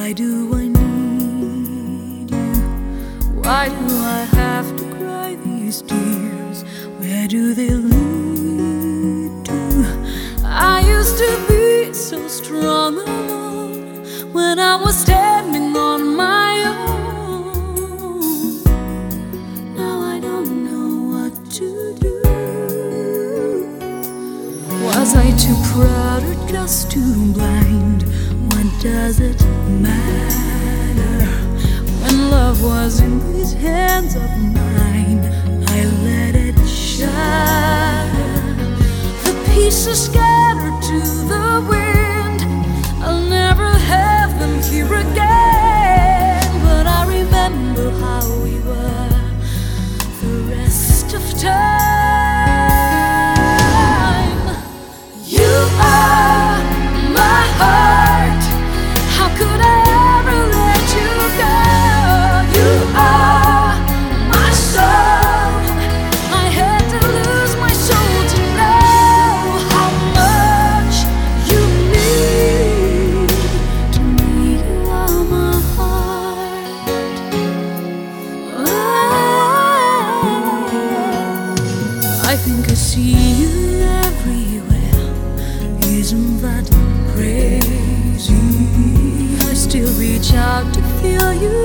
Why do I need you? Why do I have to cry these tears? Where do they lead to? I used to be so strong alone when I was standing on my own. Now I don't know what to do. Was I too proud or just too blind? What does it matter? When love was in these hands of mine, I let it shatter. The pieces scattered to the wind, I'll never have them here again. But I remember how we were the rest of time. You are my heart. How could I ever let you go? You are my soul. I had to lose my soul to know how much you mean to me. You are my heart. I think I see you everywhere. Isn't that crazy? I still reach out to feel you